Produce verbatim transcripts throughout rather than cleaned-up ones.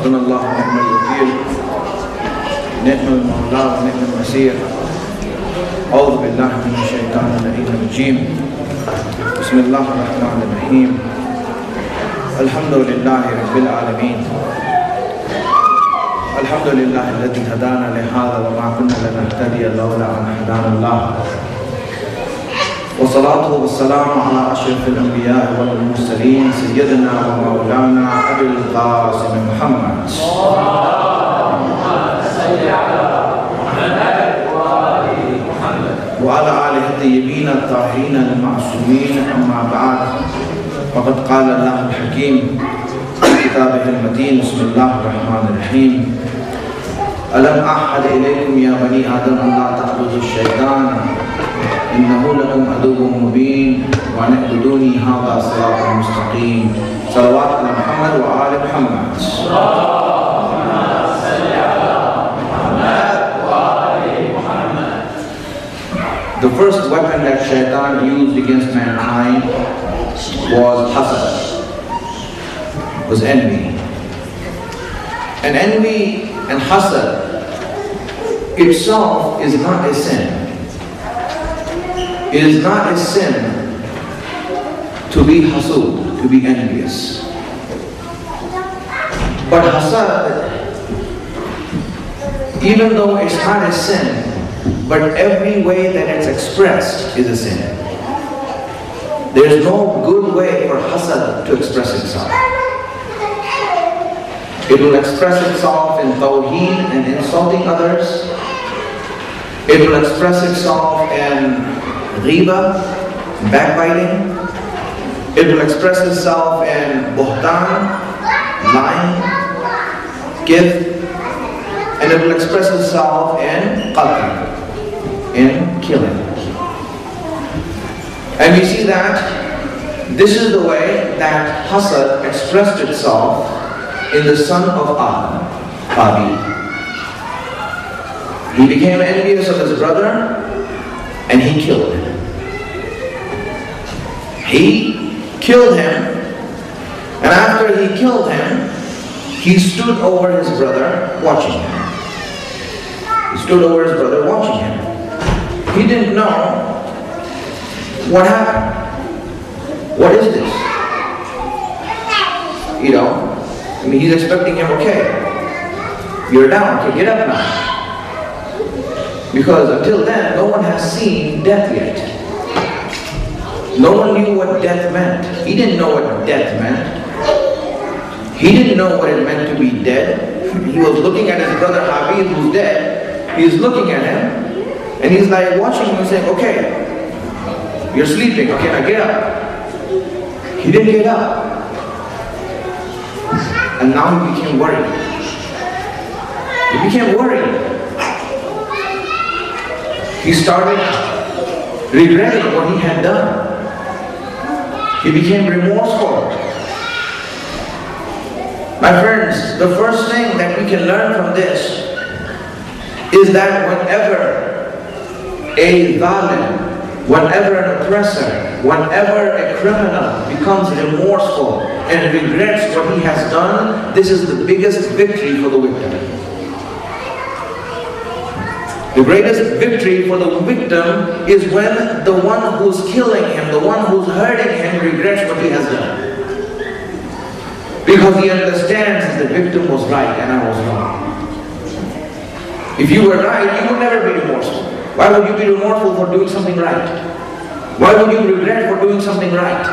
حسبنا الله ونعم الوكيل نعم المولى ونعم النصير أعوذ بالله من الشيطان اللعين الرجيم بسم الله الرحمن الرحيم الحمد لله رب العالمين الحمد لله الذي هدانا لهذا وما كنا لنهتدي لولا أن هدانا الله والصلاة والسلام على أشرف الأنبياء والمرسلين سيدنا ومولانا أبي القاسم محمد وعلى آله الطيبين الطاهرين المعصومين. أما بعد فقد قال الله الحكيم في كتابه المتين بسم الله الرحمن الرحيم ألم أعهد إليكم يا بني آدم أن لا تعبدوا الشيطان إنه لكم عدو مبين وأن اعبدوني هذا صراط مستقيم. صلوات على محمد وآل محمد. The first weapon that Shaitan used against mankind was hasad, was envy. And envy and hasad itself is not a sin. It is not a sin to be hasud, to be envious. But hasad, even though it's not a sin, but every way that it's expressed is a sin. There is no good way for hasad to express itself. It will express itself in tawheed and insulting others. It will express itself in ghiba, backbiting. It will express itself in buhtan, lying, gift. And it will express itself in qatl, in killing. And we see that this is the way that hasad expressed itself in the son of Adam, Qabil. He became envious of his brother and he killed him. He killed him, and after he killed him, he stood over his brother watching him. He stood over his brother watching him. He didn't know what happened. What is this? You know, I mean, he's expecting him, okay, you're down, okay, get up now. Because until then, no one has seen death yet. No one knew what death meant. He didn't know what death meant. He didn't know what it meant to be dead. He was looking at his brother Habil who's dead. He's looking at him. And he's like watching him and saying, okay, you're sleeping, okay, now get up. He didn't get up. And now he became worried. He became worried. He started regretting what he had done. He became remorseful. My friends, the first thing that we can learn from this is that whenever a zalim, whenever an oppressor, whenever a criminal becomes remorseful and regrets what he has done, this is the biggest victory for the victim. The greatest victory for the victim is when the one who's killing him, the one who's hurting him, regrets what he has done. Because he understands the victim was right and I was wrong. If you were right, you would never be remorseful. Why would you be remorseful for doing something right? Why would you regret for doing something right?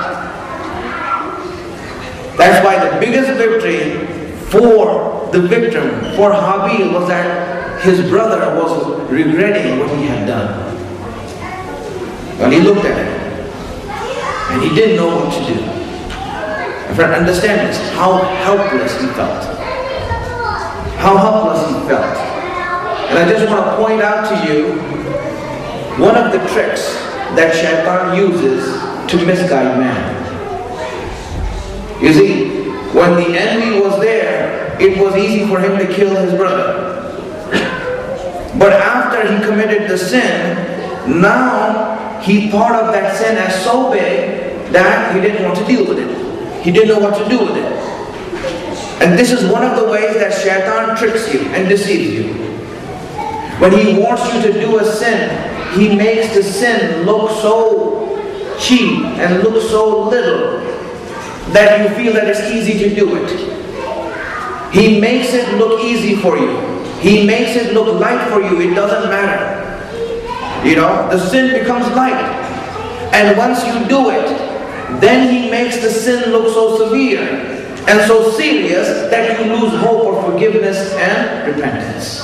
That's why the biggest victory for the victim, for Habil, was that his brother was regretting what he had done. Well, he looked at it and he didn't know what to do. My friend, understand this, how helpless he felt. How helpless he felt. And I just want to point out to you one of the tricks that Shaitan uses to misguide man. You see, when the envy was there, it was easy for him to kill his brother. But after he committed the sin, now he thought of that sin as so big that he didn't want to deal with it. He didn't know what to do with it. And this is one of the ways that shaitan tricks you and deceives you. When he wants you to do a sin, he makes the sin look so cheap and look so little that you feel that it's easy to do it. He makes it look easy for you. He makes it look light for you. It doesn't matter. You know, the sin becomes light. And once you do it, then he makes the sin look so severe and so serious that you lose hope of forgiveness and repentance.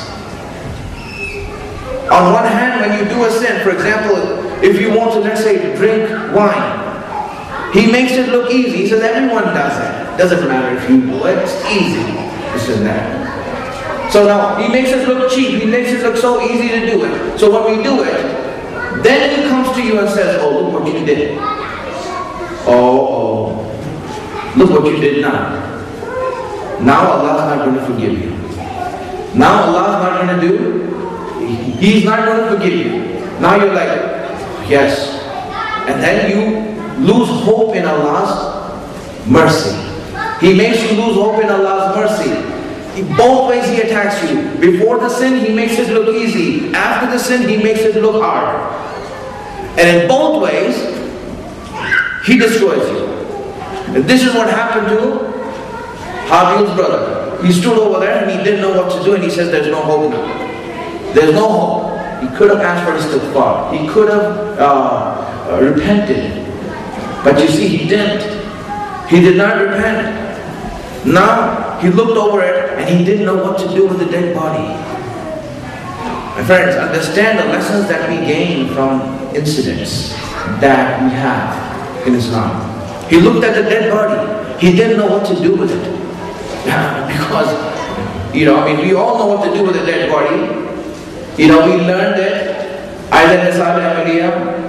On one hand, when you do a sin, for example, if you want to, let's say, drink wine, he makes it look easy. He says everyone does it. Doesn't matter if you do it. It's easy. This and that. So now, he makes it look cheap. He makes it look so easy to do it. So when we do it, then he comes to you and says, oh, look what you did. Oh, oh. Look what you did now. Now Allah is not going to forgive you. Now Allah is not going to do. He's not going to forgive you. Now you're like, yes. And then you lose hope in Allah's mercy. He makes you lose hope in Allah's mercy. Both ways he attacks you. Before the sin, he makes it look easy. After the sin, he makes it look hard. And in both ways, he destroys you. And this is what happened to Habil's brother. He stood over there and he didn't know what to do, and he says there's no hope now. There's no hope. He could have asked for istighfar. He could have uh, uh, repented. But you see, he didn't. He did not repent. Now, he looked over it and he didn't know what to do with the dead body. My friends, understand the lessons that we gain from incidents that we have in Islam. He looked at the dead body. He didn't know what to do with it. Because, you know, I mean, we all know what to do with a dead body. You know, we learned it either in Islam Ahmadiyya,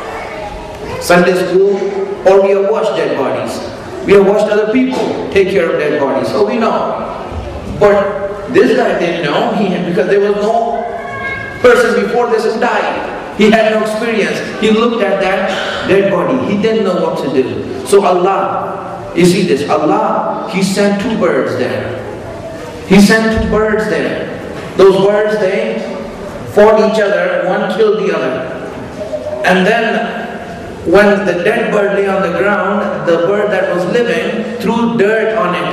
Sunday school, or we have watched dead bodies. We have watched other people take care of dead bodies, so we know. But this guy didn't know, he had, because there was no person before this who died. He had no experience. He looked at that dead body. He didn't know what to do. So Allah, you see this, Allah, He sent two birds there. He sent two birds there. Those birds, they fought each other, one killed the other. And then when the dead bird lay on the ground, the bird that was living threw dirt on it.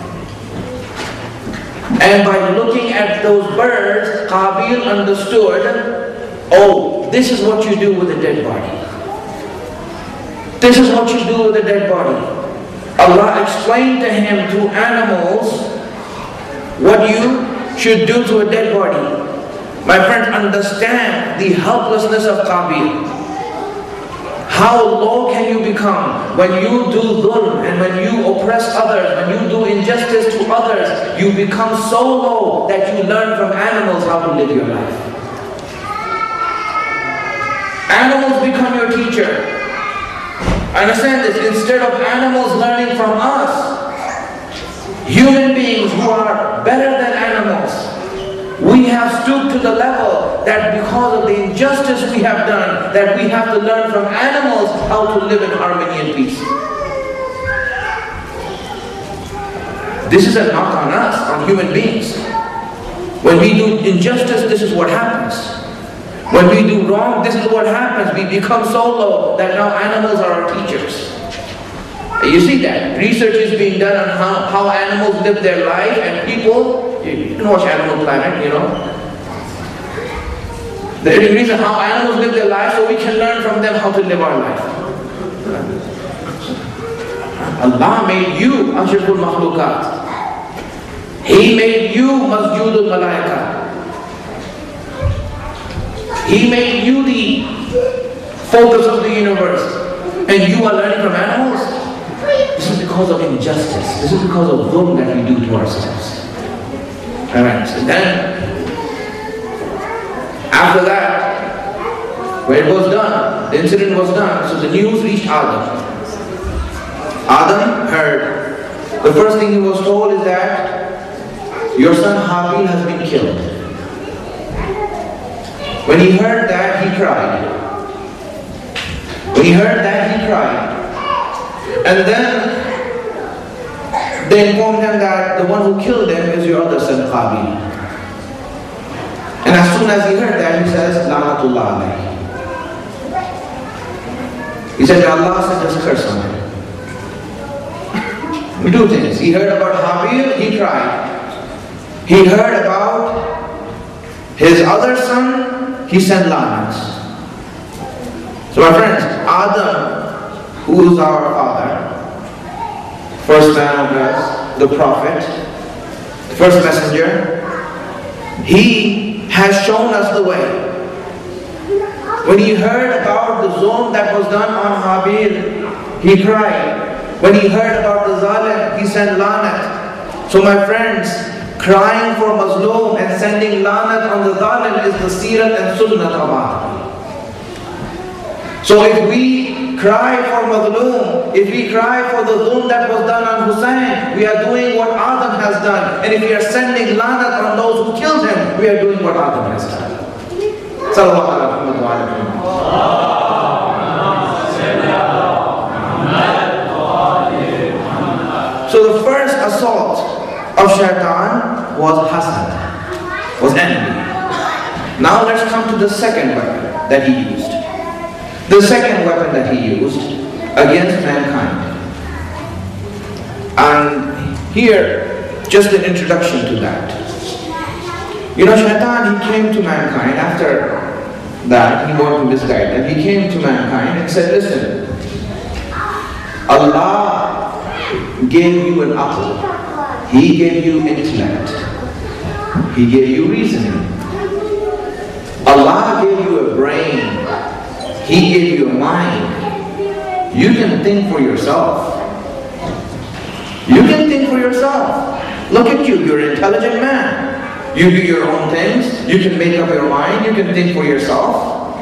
And by looking at those birds, Qabil understood, oh, this is what you do with a dead body. This is what you do with a dead body. Allah explained to him through animals what you should do to a dead body. My friends, understand the helplessness of Qabil. How low can you become when you do dhulm and when you oppress others, when you do injustice to others? You become so low that you learn from animals how to live your life. Animals become your teacher. Understand this, instead of animals learning from us, human beings who are better than animals, we have stooped to the level that because of the injustice we have done, that we have to learn from animals how to live in harmony and peace. This is a knock on us, on human beings. When we do injustice, this is what happens. When we do wrong, this is what happens. We become so low that now animals are our teachers. You see that. Research is being done on how, how animals live their life, and people, you can watch Animal Planet, you know. The reason how animals live their life, so we can learn from them how to live our life. Allah made you Ashraful Makhlukat. He made you Masjudul Malaika. He made you the focus of the universe. And you are learning from animals? This is because of injustice. This is because of dhulm that we do to ourselves. Alright, so then, after that, when it was done, the incident was done, so the news reached Adam. Adam heard. The first thing he was told is that your son Habil has been killed. When he heard that, he cried. When he heard that, he cried. And then, they informed him that the one who killed him is your other son Qabil. And as soon as he heard that, he says, La'natullah alayhi. He said, Allah said, just curse on him. We do things. He heard about Habil, he cried. He heard about his other son, he sent lanats. So my friends, Adam, who is our father, first man of us, the prophet, the first messenger, he has shown us the way. When he heard about the zulm that was done on Habil, he cried. When he heard about the zalim, he sent lanat. So my friends, crying for mazloom and sending lanat on the zalim is the seerat and sunnah of Adam. So if we cry for mazloom, if we cry for the zulm that was done on Hussein, we are doing what Adam has done. And if we are sending lanat on those who killed him, we are doing what Adam has done. Sallallahu alaihi wa sallam. So the first assault of shaitan was hasad, was envy. Now let's come to the second weapon that he used. The second weapon that he used against mankind. And here, just an introduction to that. You know, shaitan, he came to mankind after that, he wanted to misguide them. He came to mankind and said, listen, Allah gave you an aql. He gave you intellect. He gave you reasoning. Allah gave you a brain. He gave you a mind. You can think for yourself. You can think for yourself. Look at you, you're an intelligent man. You do your own things. You can make up your mind. You can think for yourself.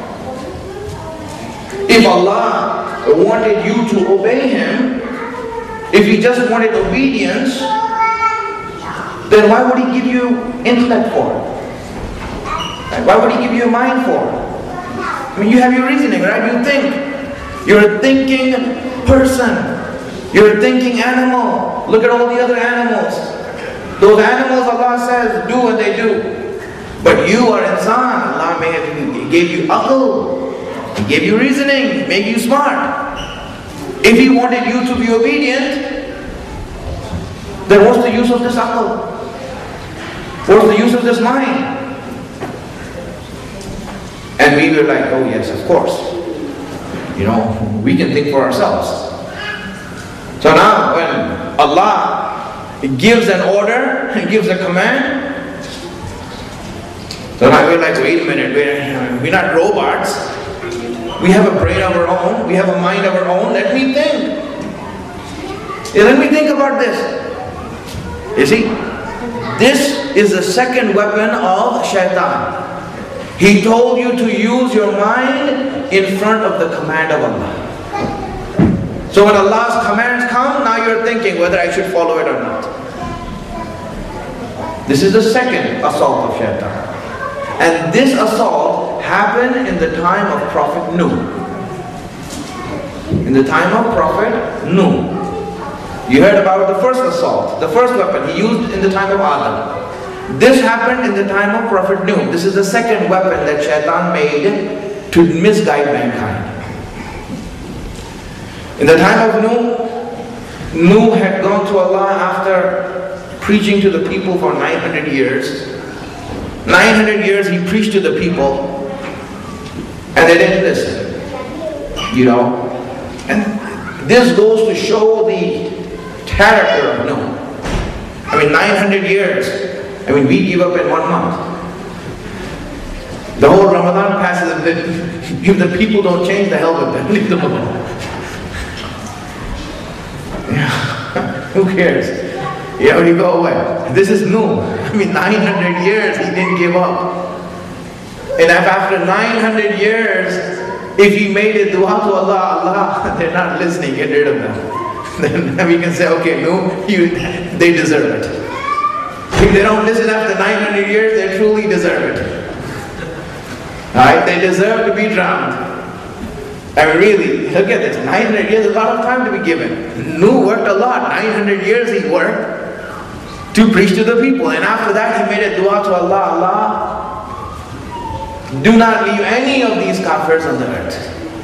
If Allah wanted you to obey Him, if He just wanted obedience, then why would He give you intellect for? Why would He give you a mind for? I mean, you have your reasoning, right? You think. You're a thinking person. You're a thinking animal. Look at all the other animals. Those animals, Allah says, do what they do. But you are insan. Allah may have, He gave you aql. He gave you reasoning. He made you smart. If He wanted you to be obedient, then what's the use of this aql? What's the use of this mind? And we were like, oh yes, of course. You know, we can think for ourselves. So now when Allah gives an order, He gives a command, so now we're like, wait a minute, we're, we're not robots. We have a brain of our own, we have a mind of our own, let me think. Yeah, let me think about this. You see, this is the second weapon of shaitan. He told you to use your mind in front of the command of Allah. So when Allah's commands come, now you're thinking whether I should follow it or not. This is the second assault of shaitan. And this assault happened in the time of Prophet Nuh. In the time of Prophet Nuh. You heard about the first assault, the first weapon he used in the time of Adam. This happened in the time of Prophet Nuh. This is the second weapon that shaitan made to misguide mankind. In the time of Nuh, Nuh had gone to Allah after preaching to the people for nine hundred years. nine hundred years he preached to the people and they didn't listen. You know? And this goes to show the character of Nuh. I mean, nine hundred years. I mean, we give up in one month. The whole Ramadan passes and then if the people don't change, the hell with them. Leave them alone. Yeah. Who cares? Yeah, when you go away. This is Nuh. I mean, nine hundred years he didn't give up. And if after nine hundred years, if he made a dua to Allah, Allah, they're not listening, get rid of them. Then we can say, okay, no, you, they deserve it. If they don't listen after nine hundred years, they truly deserve it. Alright, they deserve to be drowned. I mean really, look at this, nine hundred years, a lot of time to be given. Nuh worked a lot, nine hundred years he worked to preach to the people. And after that he made a dua to Allah, Allah, do not leave any of these kafirs on the earth.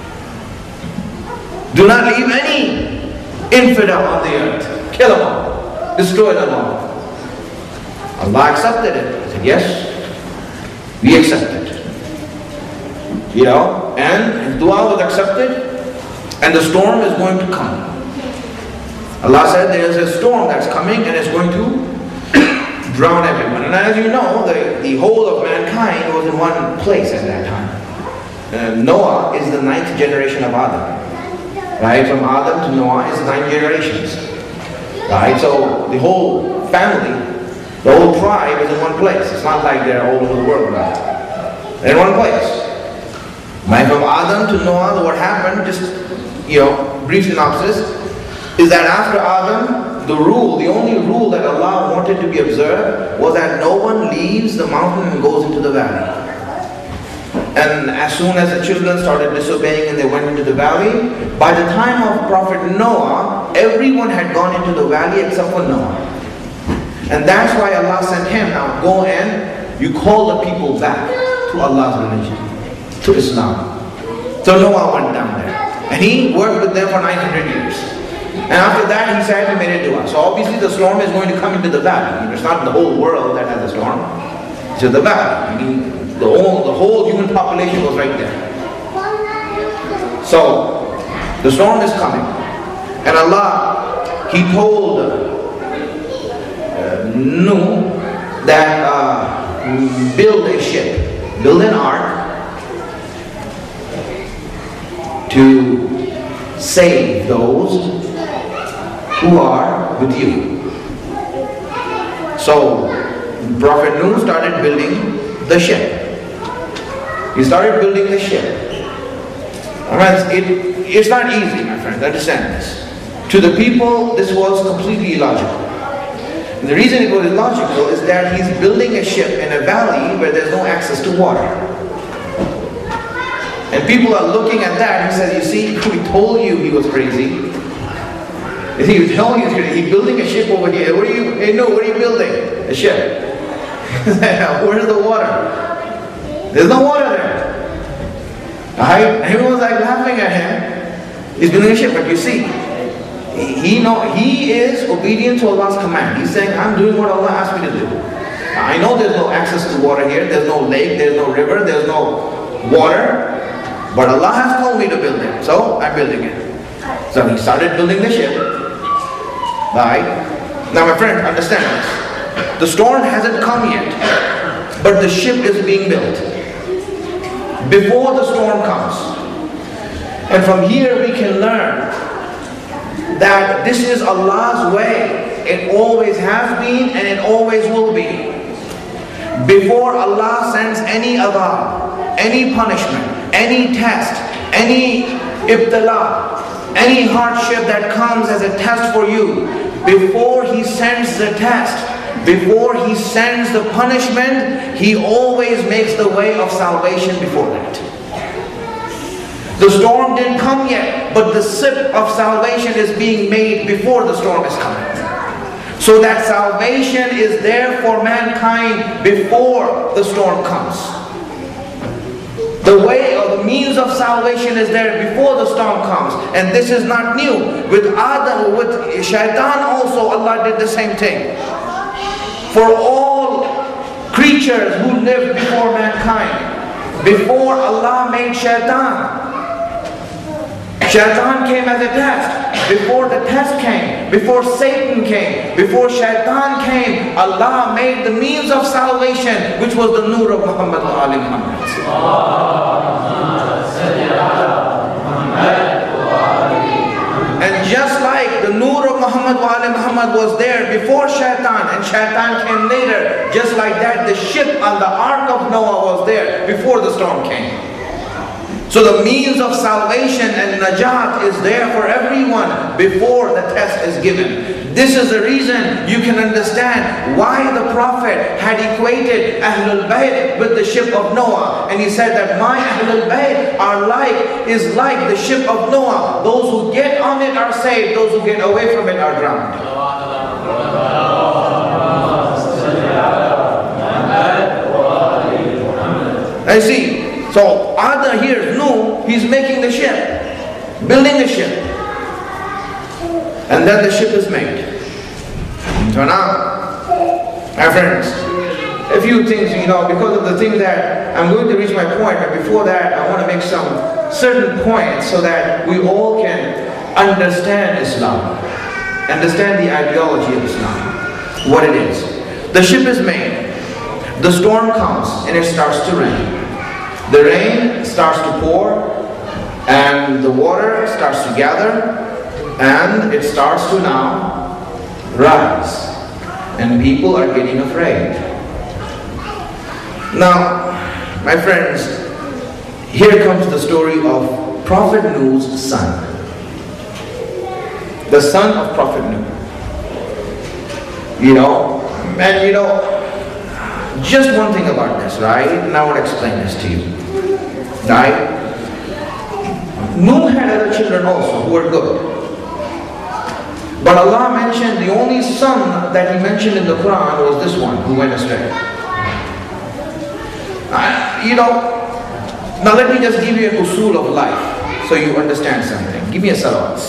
Do not leave any infidel on the earth. Kill them all. Destroy them all. Allah accepted it. He said, yes, we accept it. You know, and his dua was accepted, and the storm is going to come. Allah said there is a storm that's coming and it's going to drown everyone. And as you know, the, the whole of mankind was in one place at that time. Uh, Noah is the ninth generation of Adam. Right? From Adam to Noah is nine generations. Right? So the whole family, the whole tribe is in one place. It's not like they're all over the world. Right? They're in one place. Right? From Adam to Noah, what happened, just, you know, brief synopsis, is that after Adam, the rule, the only rule that Allah wanted to be observed was that no one leaves the mountain and goes into the valley. And as soon as the children started disobeying and they went into the valley, by the time of Prophet Noah, everyone had gone into the valley except for Noah. And that's why Allah sent him, now go and you call the people back to Allah's religion, to Islam. So Noah went down there. And he worked with them for nine hundred years. And after that he said he made a dua. So obviously the storm is going to come into the valley. It's not the whole world that has a storm. It's just the valley. I mean, the whole, the whole human population was right there. So the storm is coming. And Allah, He told uh, Nuh that uh, build a ship, build an ark to save those who are with you. So Prophet Nuh started building the ship. He started building the ship. Alright, it, it's not easy, my friends, understand this. To the people, this was completely illogical. And the reason it was illogical is that he's building a ship in a valley where there's no access to water. And people are looking at that and says, you see, we told you he was crazy. He was telling you he's building a ship over here. What are you, hey, no, what are you building? A ship. Where's the water? There's no water there. Right? Everyone's like laughing at him. He's building a ship, but you see, he know he is obedient to Allah's command. He's saying, I'm doing what Allah asked me to do. I know there's no access to water here. There's no lake, there's no river, there's no water. But Allah has told me to build it. So I'm building it. So he started building the ship. Right? Now my friend, understand this. The storm hasn't come yet, but the ship is being built before the storm comes. And from here we can learn that this is Allah's way. It always has been and it always will be. Before Allah sends any adab, any punishment, any test, any ibtila, any hardship that comes as a test for you, before He sends the test, before He sends the punishment, He always makes the way of salvation before that. The storm didn't come yet, but the sip of salvation is being made before the storm is coming. So that salvation is there for mankind before the storm comes. The way or the means of salvation is there before the storm comes. And this is not new. With Adam, with Shaitan also, Allah did the same thing. For all creatures who lived before mankind, before Allah made Shaitan, Shaitan came as a test. Before the test came, before Satan came, before Shaitan came, Allah made the means of salvation, which was the Nur of Muhammad wa Ali Muhammad. And just like the Nur of Muhammad wa Ali Muhammad was there before Shaitan, and Shaitan came later, just like that the ship on the Ark of Noah was there before the storm came. So the means of salvation and najat is there for everyone before the test is given. This is the reason you can understand why the Prophet had equated Ahlul Bayt with the ship of Noah. And he said that my Ahlul Bayt are like, is like the ship of Noah. Those who get on it are saved, those who get away from it are drowned. I see. So Ada here, no, he's making the ship, building the ship. And then the ship is made. So now, my friends, a few things, you know, because of the thing that I'm going to reach my point, but before that I want to make some certain points so that we all can understand Islam, understand the ideology of Islam, what it is. The ship is made, the storm comes and it starts to rain. The rain starts to pour and the water starts to gather and it starts to now rise and people are getting afraid. Now, my friends, here comes the story of Prophet Nuh's son. The son of Prophet Nuh. You know, and you know, just one thing about this, right? And I want to explain this to you. Right? Nuh had other children also who were good. But Allah mentioned the only son that He mentioned in the Quran was this one who went astray. Uh, you know, now let me just give you an usul of life so you understand something. Give me a salawat.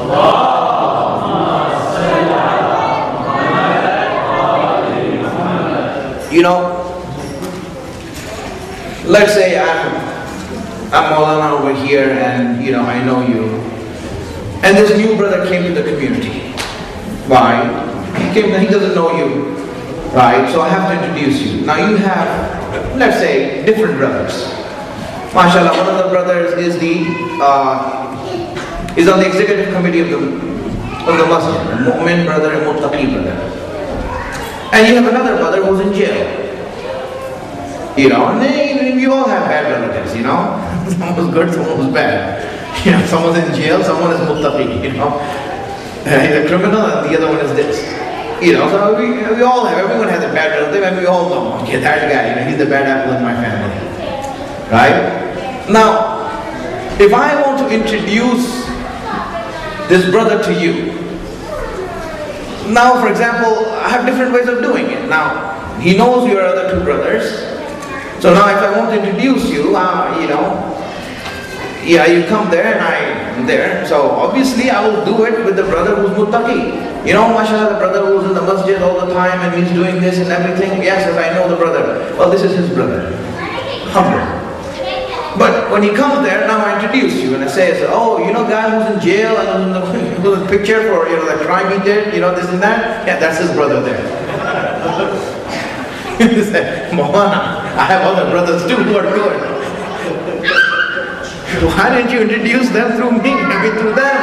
You know, let's say I'm, I'm Maulana over here and, you know, I know you. And this new brother came to the community. Why? He came, he doesn't know you. Right? So I have to introduce you. Now you have, let's say, different brothers. MashaAllah, one of the brothers is the, uh, is on the executive committee of the, of the masjid. Mu'min brother and Muttaqi brother. And you have another brother who's in jail. You know, and then you all have bad relatives, you know. Someone was good, someone was bad. You know, someone's in jail, someone is muttaqi, you know. He's a criminal and the other one is this. You know, so we, we all have, everyone has a bad relative and we all know, okay, that guy, you know, he's the bad apple in my family. Right? Now, if I want to introduce this brother to you, now, for example, I have different ways of doing it. Now, he knows your other two brothers. So now if I want to introduce you, uh, you know, yeah, you come there and I'm there. So obviously I will do it with the brother who's muttaqi. You know, mashallah, the brother who's in the masjid all the time and he's doing this and everything. Yes, yes, I know the brother. Well, this is his brother. Humble. But when he comes there, now I introduce you and I say, oh, you know, guy who's in jail and who's in the picture for, you know, the crime he did, you know, this and that. Yeah, that's his brother there. He said, Maulana, I have other brothers too who are good. Why didn't you introduce them through me? I mean, through them.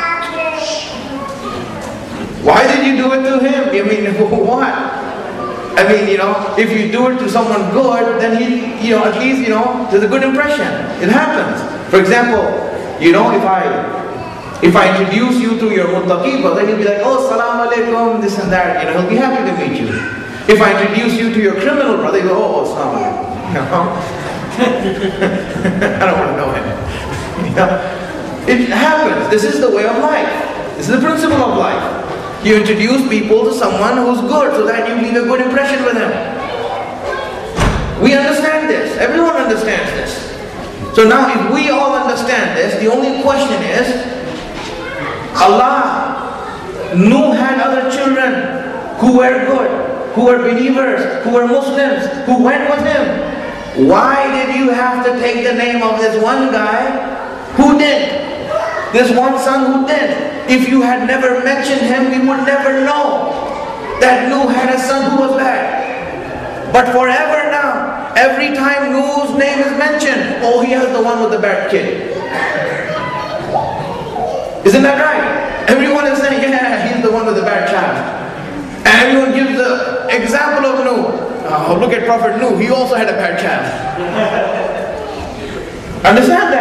Why did you do it to him? I mean, what? I mean, you know, if you do it to someone good, then he, you know, at least, you know, there's a good impression. It happens. For example, you know, if I, if I introduce you to your muttaqi brother, he'll be like, oh, salam alaikum, this and that. You know, he'll be happy to meet you. If I introduce you to your criminal brother, he'll go, oh, oh, salam alaikum. You know? I don't want to know him. You know? It happens. This is the way of life. This is the principle of life. You introduce people to someone who's good so that you leave a good impression with him. We understand this. Everyone understands this. So now if we all understand this, the only question is, Allah, Nuh had other children who were good, who were believers, who were Muslims, who went with him. Why did you have to take the name of this one guy who did? This one son who did. If you had never mentioned him, we would never know that Nuh had a son who was bad. But forever now, every time Nuh's name is mentioned, oh, he has the one with the bad kid. Isn't that right? Everyone is saying, yeah, he's the one with the bad child. And everyone gives the example of Nuh. Oh, look at Prophet Nuh, he also had a bad child. Understand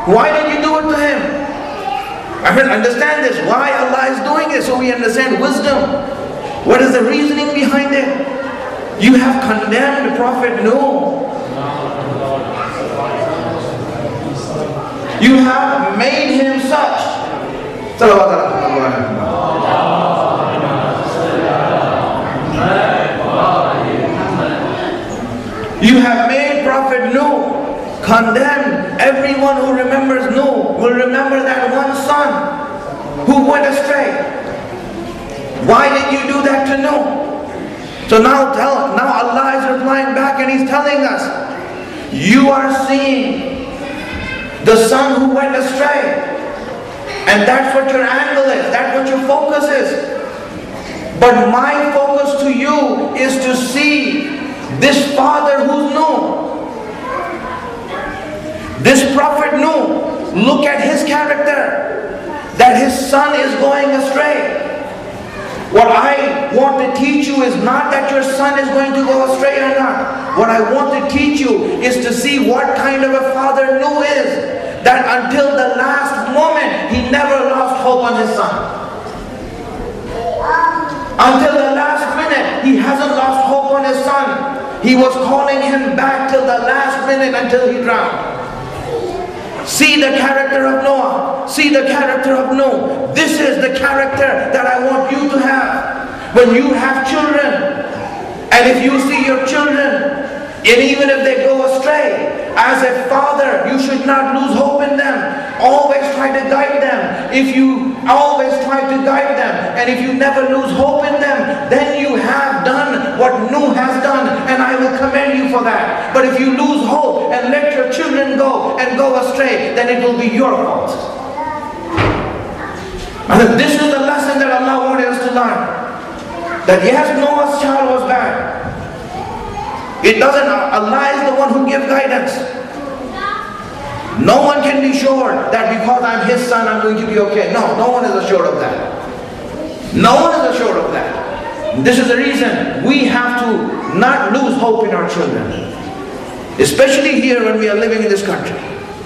Why did you do it to him? My friend, understand this. Why Allah is doing it? So we understand wisdom. What is the reasoning behind it? You have condemned Prophet Nuh. You have made him such. You have made Prophet Nuh condemned. Everyone who remembers Nuh will remember that one son who went astray. Why did you do that to Nuh? So now tell, now Allah is replying back and He's telling us, you are seeing the son who went astray. And that's what your angle is. That's what your focus is. But my focus to you is to see this father who's Nuh. This prophet Nuh. Look at his character. That his son is going astray. What I want to teach you is not that your son is going to go astray or not. What I want to teach you is to see what kind of a father Nuh is. That until the last moment, he never lost hope on his son. Until the last minute, he hasn't lost hope on his son. He was calling him back till the last minute until he drowned. See the character of Noah. See the character of Nuh. This is the character that I want you to have. When you have children, and if you see your children, and even if they go astray, as a father, you should not lose hope in them. Always try to guide them. If you always try to guide them, and if you never lose hope in them, then you have done what Nuh has done, and I will commend you for that. But if you lose hope and let your children go and go astray, then it will be your fault. And this is the lesson that Allah wanted us to learn. That yes, Noah's child was bad. It doesn't, Allah is the one who gives guidance. No one can be sure that because I'm his son, I'm going to be okay. No, no one is assured of that. No one is assured of that. This is the reason we have to not lose hope in our children. Especially here when we are living in this country.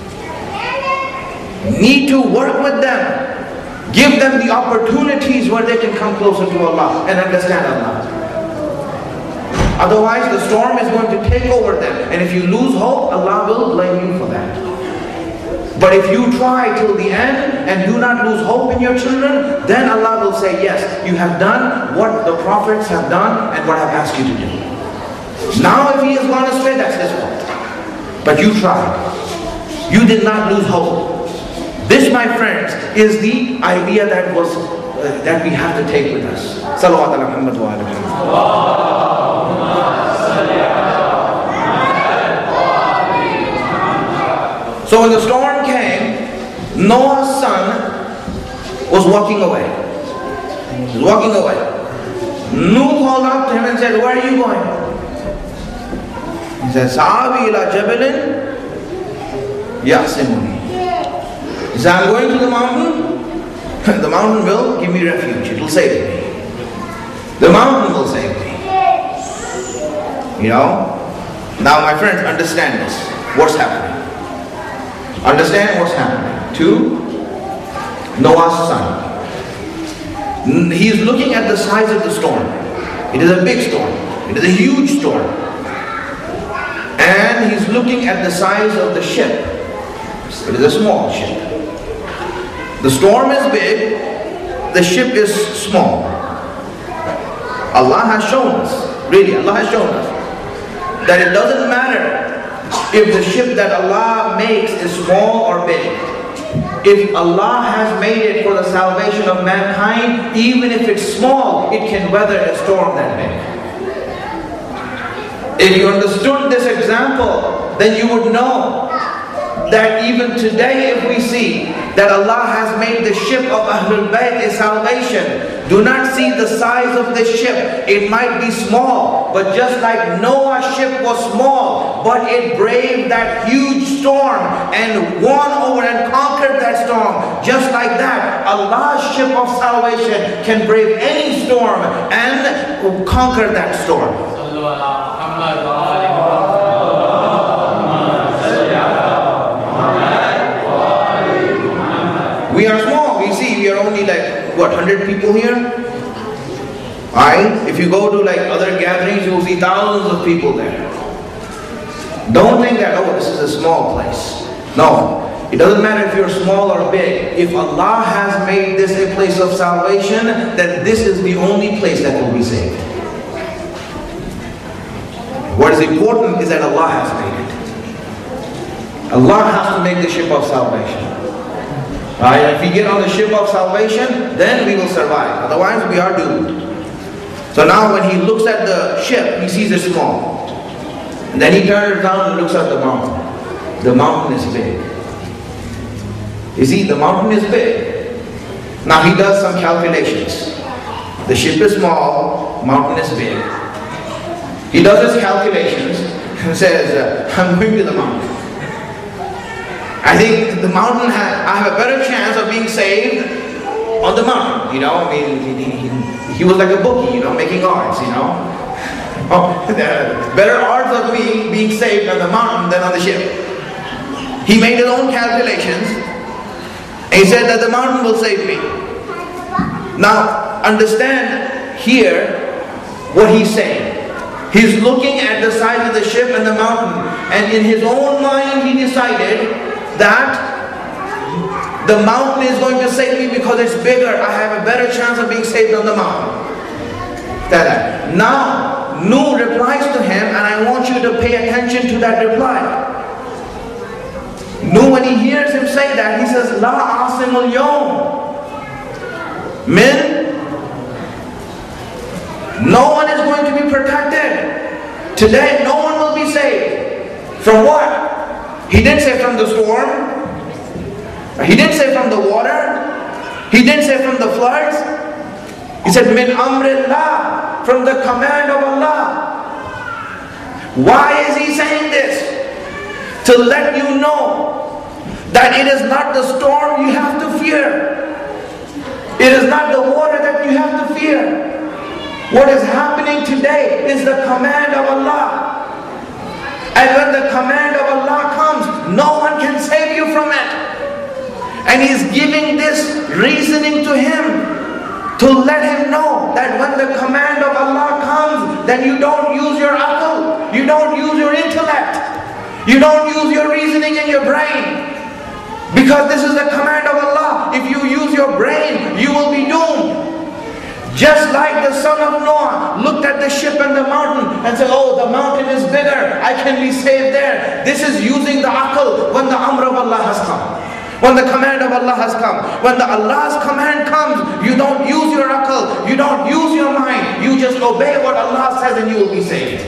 Need to work with them. Give them the opportunities where they can come closer to Allah and understand Allah. Otherwise, the storm is going to take over them. And if you lose hope, Allah will blame you for that. But if you try till the end and do not lose hope in your children, then Allah will say, yes, you have done what the prophets have done and what I've asked you to do. Now if he has gone astray, that's his fault. But you tried. You did not lose hope. This, my friends, is the idea that was uh, that we have to take with us. Salawat ala Muhammad wa ala Muhammad. So when the storm came, Noah's son was walking away. He was walking away. Nuh called up to him and said, where are you going? He said, Sa'abi ila jabalin ya'simuni. He said, I'm going to the mountain. The mountain will give me refuge. It will save me. The mountain will save me. You know? Now my friends, understand this. What's happening? Understand what's happening to Noah's son. He is looking at the size of the storm. It is a big storm. It is a huge storm. And he's looking at the size of the ship. It is a small ship. The storm is big. The ship is small. Allah has shown us, really, Allah has shown us that it doesn't matter if the ship that Allah makes is small or big. If Allah has made it for the salvation of mankind, even if it's small, it can weather a storm that big. If you understood this example, then you would know that even today if we see that Allah has made the ship of Ahlul Bayt a salvation, do not see the size of this ship. It might be small, but just like Noah's ship was small, but it braved that huge storm and won over and conquered that storm. Just like that, Allah's ship of salvation can brave any storm and conquer that storm. people here? Alright? If you go to like other gatherings, you will see thousands of people there. Don't think that, oh, this is a small place. No. It doesn't matter if you're small or big. If Allah has made this a place of salvation, then this is the only place that will be saved. What is important is that Allah has made it. Allah has to make the ship of salvation. Right? If we get on the ship of salvation, then we will survive. Otherwise, we are doomed. So now when he looks at the ship, he sees it small. And then he turns around and looks at the mountain. The mountain is big. You see, the mountain is big. Now he does some calculations. The ship is small, mountain is big. He does his calculations and says, uh, I'm going to the mountain. I think the mountain, ha I have a better chance of being saved on the mountain. You know, I mean, he, he, he was like a bookie, you know, making odds, you know. Oh, better odds of me being saved on the mountain than on the ship. He made his own calculations. He said that the mountain will save me. Now, understand here what he's saying. He's looking at the size of the ship and the mountain, and in his own mind he decided that the mountain is going to save me because it's bigger. I have a better chance of being saved on the mountain. That now, Nuh replies to him, and I want you to pay attention to that reply. Nuh, when he hears him say that, he says, La asimul yawm. Men, no one is going to be protected. Today, no one will be saved. From what? He didn't say from the storm. He didn't say from the water. He didn't say from the floods. He said, Min amrillah, from the command of Allah. Why is he saying this? To let you know that it is not the storm you have to fear. It is not the water that you have to fear. What is happening today is the command of Allah. And when the command of Allah comes, no one can save you from it. And He is giving this reasoning to him to let him know that when the command of Allah comes, then you don't use your aql, you don't use your intellect. You don't use your reasoning and your brain. Because this is the command of Allah. If you use your brain, you will be doomed. Just like the son of Noah looked at the ship and the mountain and said, oh, the mountain is bigger, I can be saved there. This is using the aql when the amr of Allah has come. When the command of Allah has come. When the Allah's command comes, you don't use your aql, you don't use your mind. You just obey what Allah says and you will be saved.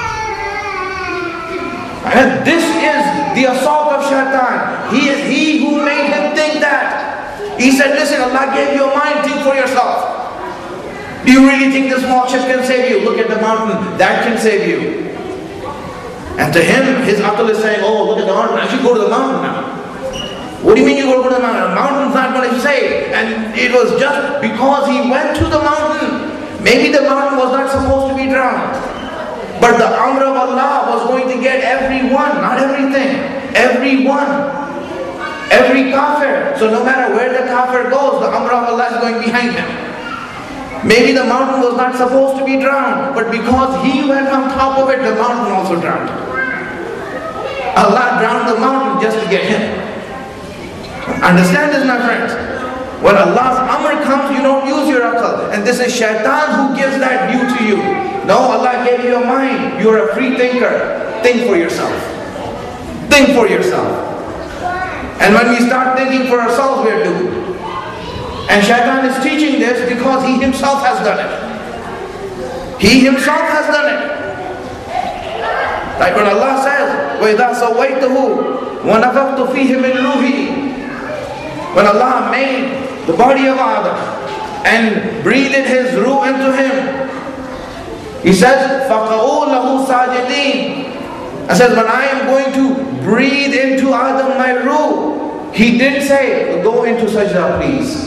And this is the assault of shaitan. He is he who made him think that. He said, listen, Allah gave you a mind, think for yourself. Do you really think the small ship can save you? Look at the mountain, that can save you. And to him, his aql is saying, oh, look at the mountain, I should go to the mountain now. What do you mean you go to the mountain? The mountain's not going to save. And it was just because he went to the mountain. Maybe the mountain was not supposed to be drowned. But the amr of Allah was going to get everyone, not everything. Everyone. Every kafir. So no matter where the kafir goes, the amr of Allah is going behind him. Maybe the mountain was not supposed to be drowned, but because he went on top of it, the mountain also drowned. Allah drowned the mountain just to get him. Understand this, my friends? When Allah's amr comes, you don't use your aql. And this is shaitan who gives that view to you. No, Allah gave you a mind. You're a free thinker. Think for yourself. Think for yourself. And when we start thinking for ourselves, we are doomed. And shaitan is teaching this because he himself has done it. He himself has done it. Like when Allah says, وَإِذَا سَوَّيْتُهُ وَنَفَخْتُ فِيهِ مِنْ رُوحِي. When Allah made the body of Adam and breathed his ruh into him, He says, فَقَعُوا لَهُ سَاجِدِينَ. I says, when I am going to breathe into Adam my ruh, he didn't say, go into sajda please.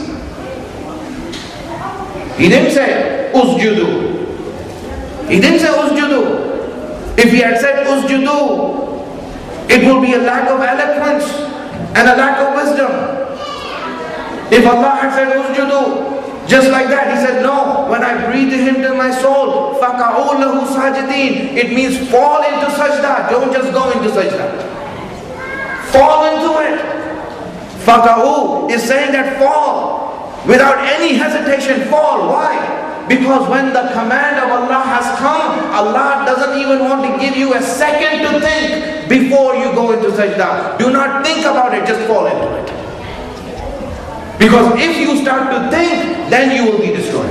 He didn't say, usjudu. He didn't say usjudu. If he had said usjudu, it will be a lack of eloquence and a lack of wisdom. If Allah had said usjudu, Just like that, he said, no, when I breathe him to my soul, فَقَعُوا لَهُ سَاجِدِينَ. It means fall into sajda. Don't just go into sajda. Fall into it. فَقَعُوا is saying that fall. Without any hesitation, fall. Why? Because when the command of Allah has come, Allah doesn't even want to give you a second to think before you go into sajda. Do not think about it, just fall into it. Because if you start to think, then you will be destroyed.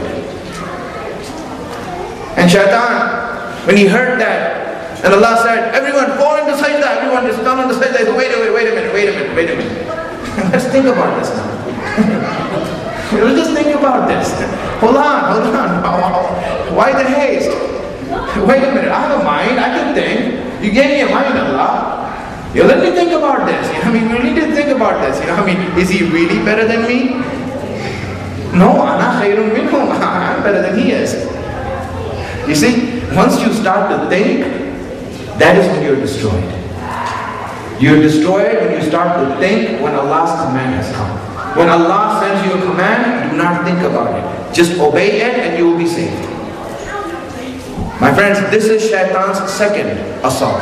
And Shaitan, when he heard that, and Allah said, everyone fall into sajda, everyone just fell into sajda, he said, wait a minute, wait a minute, wait a minute, wait a minute. Let's think about this now. Let's just think about this. Hold on, hold on. Why the haste? Wait a minute, I have a mind, I can think. You gave me a mind, Allah. You know, let me think about this. You know, I mean, you need to think about this. You know, I mean, is he really better than me? No, ana khayrun minhum. I'm better than he is. You see, once you start to think, that is when you're destroyed. You're destroyed when you start to think when Allah's command has come. When Allah sends you a command, do not think about it. Just obey it and you will be saved. My friends, this is Shaitan's second assault.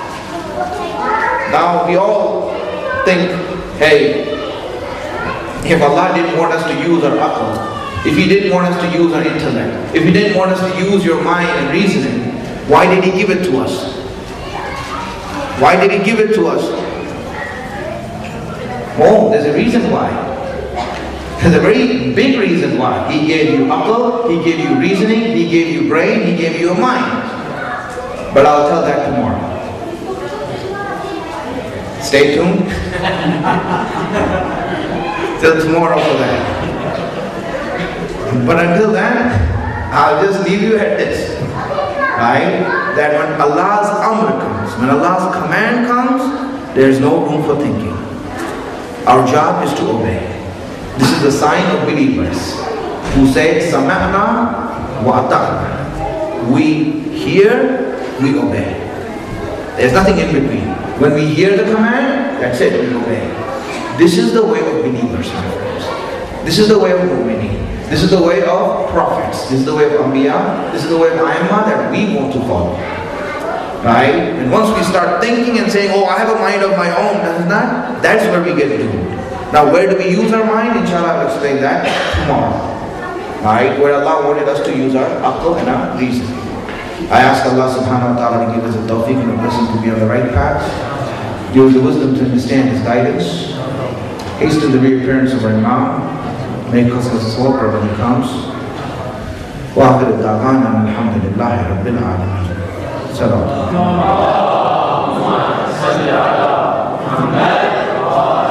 Now we all think, hey, if Allah didn't want us to use our aql, if He didn't want us to use our intellect, if He didn't want us to use your mind and reasoning, why did He give it to us? Why did He give it to us? Oh, there's a reason why. There's a very big reason why. He gave you aql, He gave you reasoning, He gave you brain, He gave you a mind. But I'll tell that tomorrow. Stay tuned till tomorrow for that. But until then, I'll just leave you at this. Right? That when Allah's amr comes, when Allah's command comes, there is no room for thinking. Our job is to obey. This is the sign of believers who say, Sama'na wa ata'na. We hear, we obey. There's nothing in between. When we hear the command, that's it, we obey. This is the way of believers, my friends. This is the way of mu'mineen. This is the way of prophets. This is the way of Anbiya. This is the way of A'immah that we want to follow. Right? And once we start thinking and saying, oh, I have a mind of my own, that's not, that's where we get doomed. Now, where do we use our mind? Inshallah, I'll explain that tomorrow. Right? Where Allah wanted us to use our aql and our reason. I ask Allah subhanahu wa ta'ala to give us a tawfiq and a blessing to be on the right path. Give us the wisdom to understand His guidance. Hasten the reappearance of our Imam. Make us a sloper when He comes. Wa akhiru da'wana alhamdulillahi rabbil alameen. Salam.